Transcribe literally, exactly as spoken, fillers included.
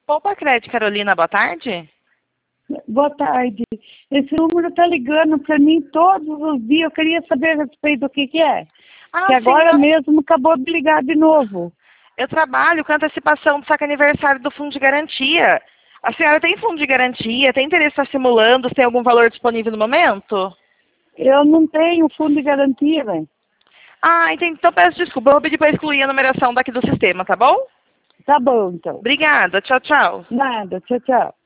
Poupa Crédito, Carolina, boa tarde. Boa tarde. Esse número está ligando para mim todos os dias. Eu queria saber a respeito do que, que é. Ah, que agora senhor, mesmo acabou de ligar de novo. eu trabalho com antecipação do saque aniversário do Fundo de Garantia. A senhora tem fundo de garantia? Tem interesse em estar simulando? Tem algum valor disponível no momento? Eu não tenho fundo de garantia, velho. Ah, entendi. Então peço desculpa. Eu vou pedir para excluir a numeração daqui do sistema, tá bom? Tá bom, então. Obrigada. Tchau, tchau. Nada. Tchau, tchau.